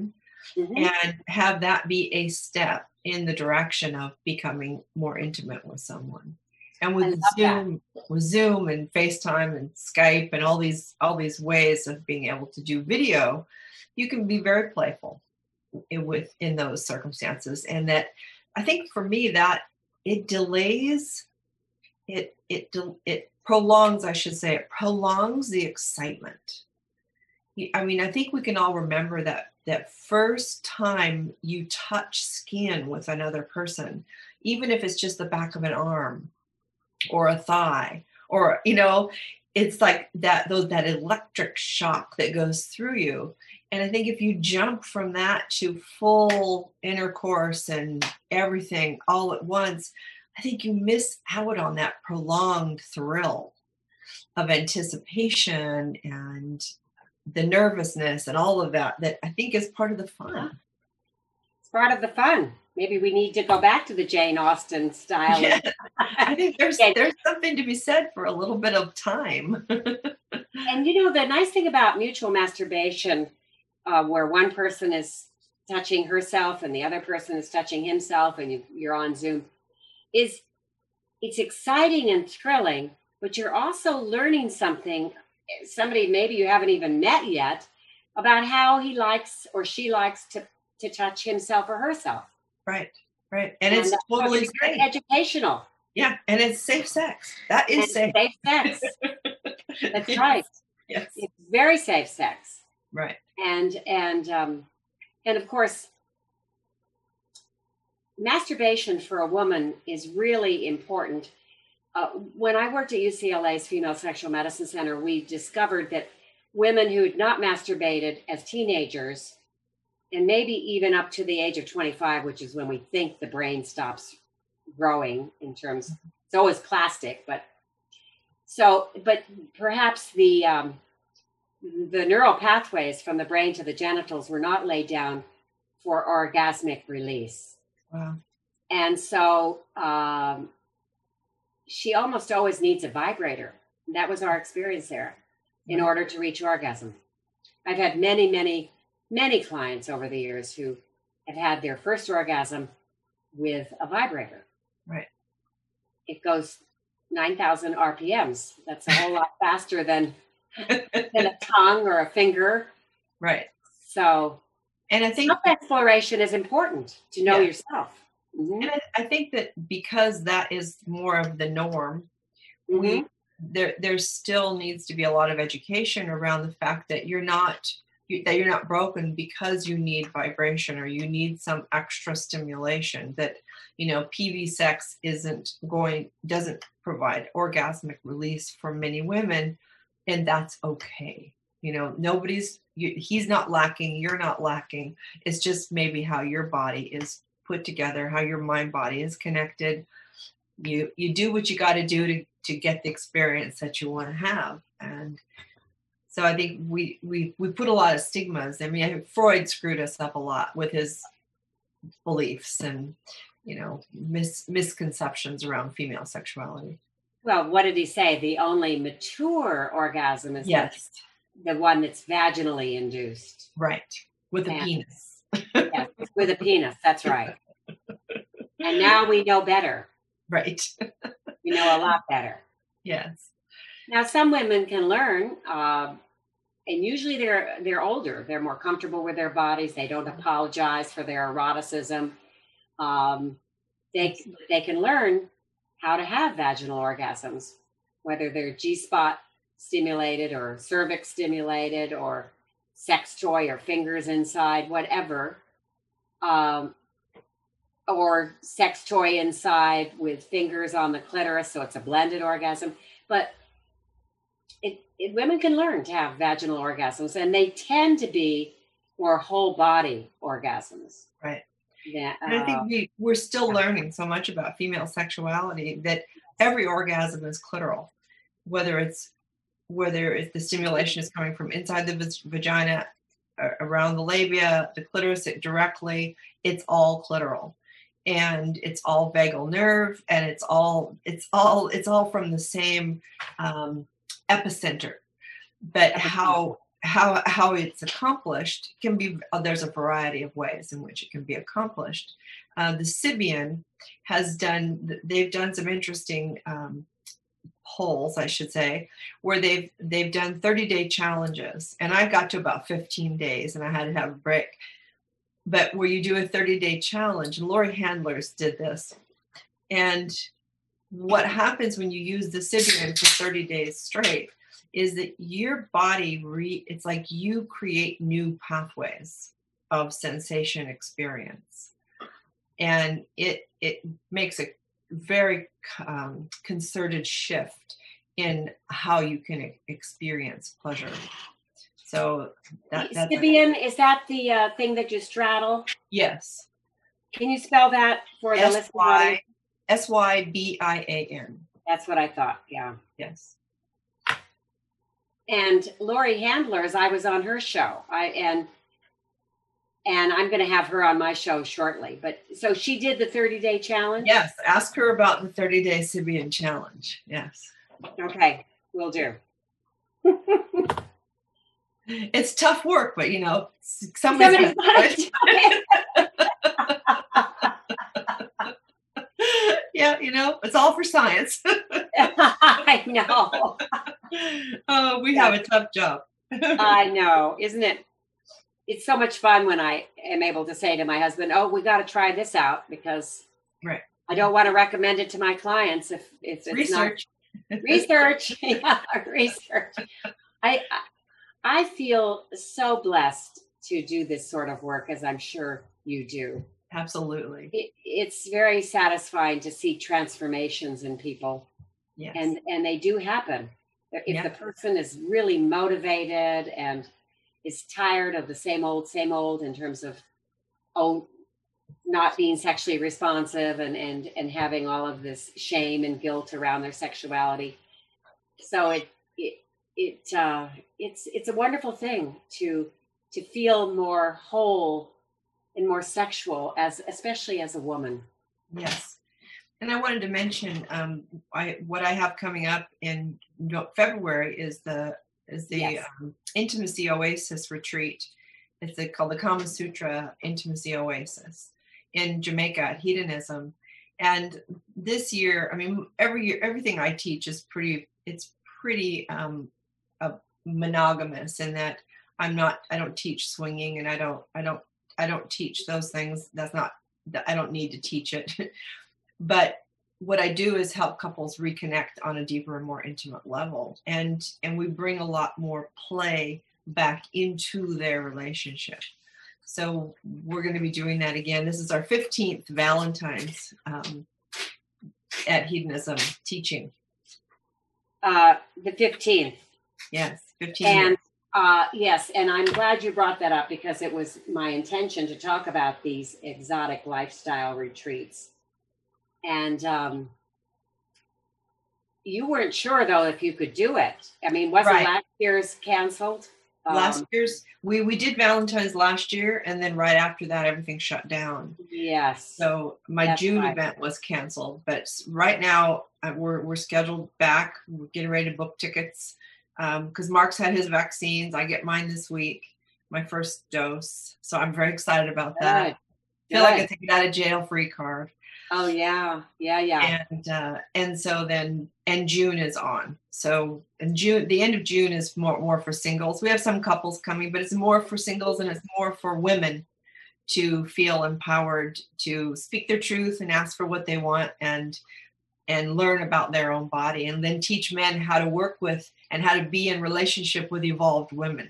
Speaker 2: and have that be a step in the direction of becoming more intimate with someone. And with Zoom and FaceTime and Skype and all these ways of being able to do video, you can be very playful in those circumstances. And that, I think for me, that it delays, it prolongs, I should say, it prolongs the excitement. I mean, I think we can all remember that first time you touch skin with another person, even if it's just the back of an arm or a thigh, or, it's like that electric shock that goes through you. And I think if you jump from that to full intercourse and everything all at once, I think you miss out on that prolonged thrill of anticipation and the nervousness and all of that I think is part of the fun.
Speaker 1: It's part of the fun. Maybe we need to go back to the Jane Austen style.
Speaker 2: Yeah. I think there's something to be said for a little bit of time.
Speaker 1: And the nice thing about mutual masturbation, where one person is touching herself and the other person is touching himself, and you're on Zoom, is it's exciting and thrilling, but you're also learning something, somebody maybe you haven't even met yet, about how he likes or she likes to touch himself or herself. Right.
Speaker 2: And it's totally
Speaker 1: great. Educational.
Speaker 2: Yeah, and it's safe sex. That is safe.
Speaker 1: Safe sex. That's right.
Speaker 2: Yes.
Speaker 1: It's very safe sex.
Speaker 2: Right.
Speaker 1: And of course, masturbation for a woman is really important. When I worked at UCLA's Female Sexual Medicine Center, we discovered that women who had not masturbated as teenagers, and maybe even up to the age of 25, which is when we think the brain stops growing in terms, it's always plastic, but perhaps the neural pathways from the brain to the genitals were not laid down for orgasmic release.
Speaker 2: Wow.
Speaker 1: And so she almost always needs a vibrator. That was our experience there in order to reach orgasm. I've had many, many, many clients over the years who have had their first orgasm with a vibrator.
Speaker 2: Right.
Speaker 1: It goes 9,000 RPMs. That's a whole lot faster than a tongue or a finger.
Speaker 2: Right.
Speaker 1: So,
Speaker 2: and I think
Speaker 1: self-exploration is important to know yourself. Mm-hmm.
Speaker 2: And I think that because that is more of the norm, there still needs to be a lot of education around the fact that you're not broken because you need vibration or you need some extra stimulation, that PV sex doesn't provide orgasmic release for many women, and that's okay. He's not lacking, you're not lacking. It's just maybe how your body is put together, how your mind body is connected. You do what you got to do to get the experience that you want to have. And so I think we put a lot of stigmas. I mean, Freud screwed us up a lot with his beliefs and, misconceptions around female sexuality.
Speaker 1: Well, what did he say? The only mature orgasm is the one that's vaginally induced.
Speaker 2: Right. With a penis.
Speaker 1: Yes, with a penis. That's right. And now we know better.
Speaker 2: Right.
Speaker 1: We know a lot better.
Speaker 2: Yes.
Speaker 1: Now, some women can learn, and usually they're older. They're more comfortable with their bodies. They don't apologize for their eroticism. They can learn how to have vaginal orgasms, whether they're G-spot stimulated or cervix stimulated or sex toy or fingers inside, whatever, or sex toy inside with fingers on the clitoris, so it's a blended orgasm. But women can learn to have vaginal orgasms, and they tend to be more whole body orgasms.
Speaker 2: Right. Yeah, and I think we're still learning so much about female sexuality that every orgasm is clitoral, whether it's the stimulation is coming from inside the vagina, around the labia, the clitoris directly, it's all clitoral, and it's all vagal nerve, and it's all from the same epicenter. But how how it's accomplished can be, there's a variety of ways in which it can be accomplished. The Sybian they've done some interesting polls, I should say, where they've done 30-day challenges, and I got to about 15 days and I had to have a break. But where you do a 30-day challenge, and Lori Handlers did this, and what happens when you use the Sybian for 30 days straight is that your body, it's like you create new pathways of sensation experience. And it makes a very concerted shift in how you can experience pleasure. So that's
Speaker 1: Sybian, is that the thing that you straddle?
Speaker 2: Yes.
Speaker 1: Can you spell that for the listener?
Speaker 2: Sybian.
Speaker 1: That's what I thought. Yeah.
Speaker 2: Yes.
Speaker 1: And Lori Handlers, I was on her show. And I'm going to have her on my show shortly. But so she did the 30-day challenge?
Speaker 2: Yes. Ask her about the 30-day Sybian challenge. Yes.
Speaker 1: Okay. Will do.
Speaker 2: It's tough work, but somebody's yeah, it's all for science.
Speaker 1: I know.
Speaker 2: Oh, we have a tough job.
Speaker 1: I know, isn't it? It's so much fun when I am able to say to my husband, "Oh, we got to try this out," because
Speaker 2: right.
Speaker 1: I don't want to recommend it to my clients if it's
Speaker 2: research.
Speaker 1: Not research. Yeah, research. I feel so blessed to do this sort of work, as I'm sure you do.
Speaker 2: Absolutely.
Speaker 1: It's very satisfying to see transformations in people.
Speaker 2: Yes.
Speaker 1: And they do happen. If the person is really motivated and is tired of the same old in terms of not being sexually responsive and having all of this shame and guilt around their sexuality. So it's a wonderful thing to feel more whole and more sexual, especially as a woman.
Speaker 2: Yes. And I wanted to mention what I have coming up in February is the Intimacy Oasis retreat. It's called the Kama Sutra Intimacy Oasis in Jamaica at Hedonism. And this year, every year, everything I teach is pretty monogamous in that I don't teach swinging, and I don't teach those things. I don't need to teach it. But what I do is help couples reconnect on a deeper and more intimate level. And we bring a lot more play back into their relationship. So we're going to be doing that again. This is our 15th Valentine's at Hedonism teaching.
Speaker 1: The 15th.
Speaker 2: Yes, 15th.
Speaker 1: And yes, and I'm glad you brought that up, because it was my intention to talk about these exotic lifestyle retreats. And you weren't sure, though, if you could do it. Wasn't last year's canceled?
Speaker 2: Last year's, we did Valentine's last year, and then right after that, everything shut down.
Speaker 1: Yes.
Speaker 2: So my June event was canceled, but right now we're scheduled back. We're getting ready to book tickets because Mark's had his vaccines. I get mine this week, my first dose. So I'm very excited about that. I feel like I take it out of jail free card.
Speaker 1: Oh yeah.
Speaker 2: And so then, and June is on. So in June, the end of June is more for singles. We have some couples coming, but it's more for singles, and it's more for women to feel empowered to speak their truth and ask for what they want and learn about their own body, and then teach men how to work with and how to be in relationship with evolved women.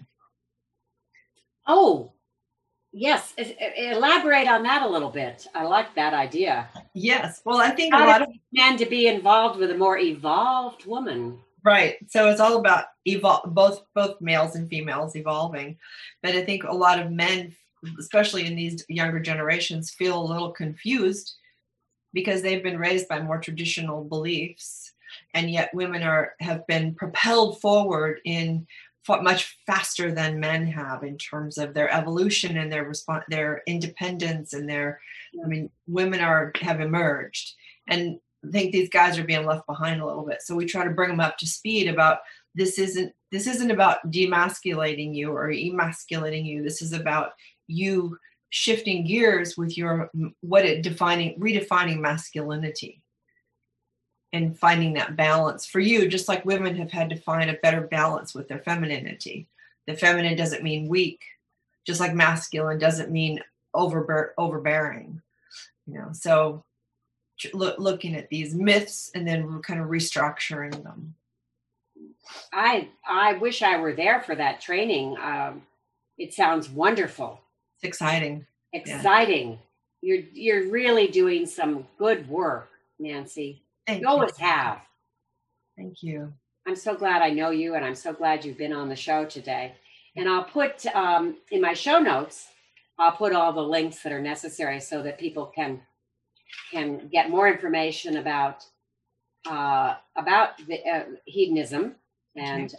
Speaker 1: Oh, yes. Elaborate on that a little bit. I like that idea.
Speaker 2: Yes. Well, I think
Speaker 1: a lot of men to be involved with a more evolved woman.
Speaker 2: Right. So it's all about both males and females evolving. But I think a lot of men, especially in these younger generations, feel a little confused because they've been raised by more traditional beliefs, and yet women have been propelled forward in much faster than men have in terms of their evolution and their independence and women have emerged, and I think these guys are being left behind a little bit. So we try to bring them up to speed about this isn't about demasculating you or emasculating you. This is about you shifting gears with your redefining masculinity and finding that balance for you, just like women have had to find a better balance with their femininity. The feminine doesn't mean weak, just like masculine doesn't mean overbearing. So looking at these myths and then kind of restructuring them.
Speaker 1: I wish I were there for that training. It sounds wonderful.
Speaker 2: It's exciting.
Speaker 1: Exciting. Yeah. You're really doing some good work, Nancy.
Speaker 2: Thank
Speaker 1: you always have.
Speaker 2: Thank you.
Speaker 1: I'm so glad I know you, and I'm so glad you've been on the show today. And I'll put in my show notes, I'll put all the links that are necessary so that people can get more information about the hedonism. And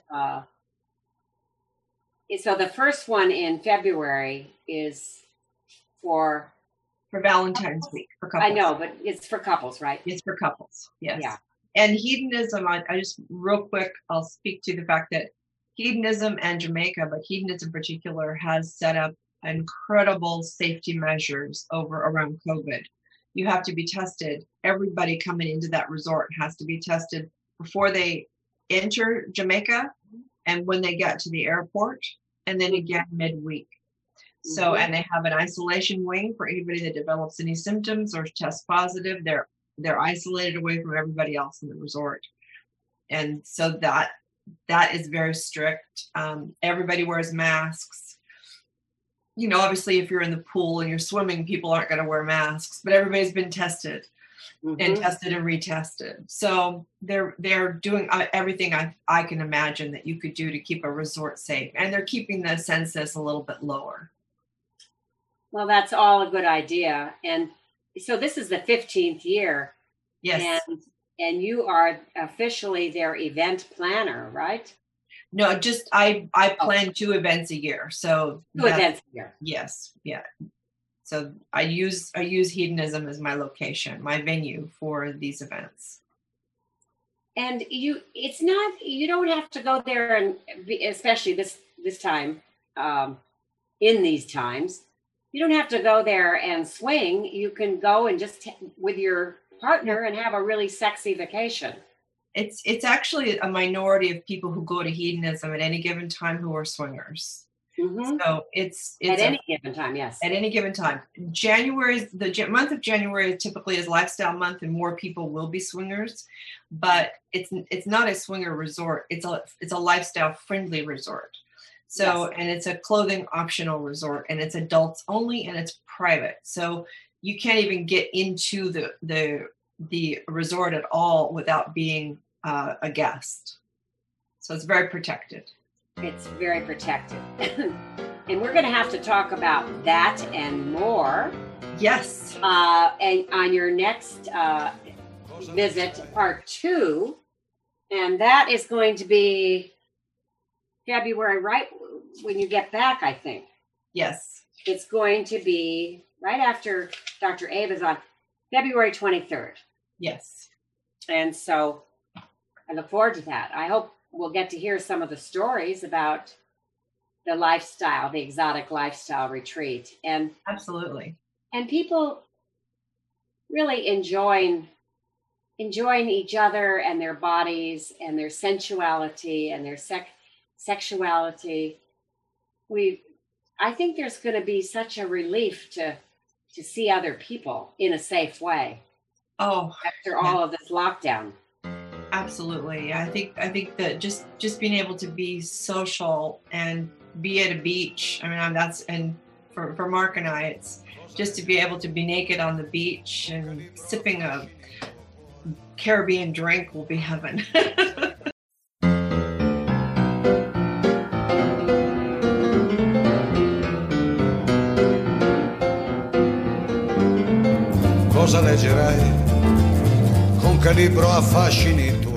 Speaker 1: so the first one in February is for
Speaker 2: Valentine's week for couples.
Speaker 1: I know, but it's for couples, right?
Speaker 2: It's for couples. Yes.
Speaker 1: Yeah.
Speaker 2: And hedonism, I just real quick, I'll speak to the fact that hedonism and Jamaica, but hedonism in particular, has set up incredible safety measures around COVID. You have to be tested. Everybody coming into that resort has to be tested before they enter Jamaica and when they get to the airport, and then again midweek. So, and they have an isolation wing for anybody that develops any symptoms or tests positive. They're isolated away from everybody else in the resort. And so that is very strict. Everybody wears masks. Obviously if you're in the pool and you're swimming, people aren't going to wear masks, but everybody's been tested and tested and retested. So they're doing everything I can imagine that you could do to keep a resort safe. And they're keeping the census a little bit lower.
Speaker 1: Well, that's all a good idea. And so this is the 15th year.
Speaker 2: Yes.
Speaker 1: And you are officially their event planner, right?
Speaker 2: No, just I plan 2 events a year. So
Speaker 1: 2 events a year.
Speaker 2: Yes. Yeah. So I use hedonism as my location, my venue for these events.
Speaker 1: And you don't have to go there, and especially this time, in these times, you don't have to go there and swing. You can go and just with your partner and have a really sexy vacation.
Speaker 2: It's actually a minority of people who go to hedonism at any given time who are swingers. So it's
Speaker 1: at any given time, yes.
Speaker 2: At any given time. The month of January typically is lifestyle month, and more people will be swingers. But it's not a swinger resort. It's a lifestyle friendly resort. So yes. And it's a clothing optional resort, and it's adults only, and it's private. So you can't even get into the resort at all without being a guest. So it's very protected.
Speaker 1: It's very protected. And we're going to have to talk about that and more.
Speaker 2: Yes.
Speaker 1: And on your next visit, part 2. And that is going to be February, right when you get back, I think.
Speaker 2: Yes.
Speaker 1: It's going to be right after Dr. Abe is on, February 23rd.
Speaker 2: Yes.
Speaker 1: And so I look forward to that. I hope we'll get to hear some of the stories about the lifestyle, the exotic lifestyle retreat. And
Speaker 2: absolutely.
Speaker 1: And people really enjoying each other and their bodies and their sensuality and their sexuality. I think there's going to be such a relief to see other people in a safe way.
Speaker 2: Oh,
Speaker 1: after all of this lockdown.
Speaker 2: Absolutely. I think that just being able to be social and be at a beach. I mean, and for Mark and I, it's just to be able to be naked on the beach and sipping a Caribbean drink will be heaven.
Speaker 3: Cosa leggerai con che libro affascini tu?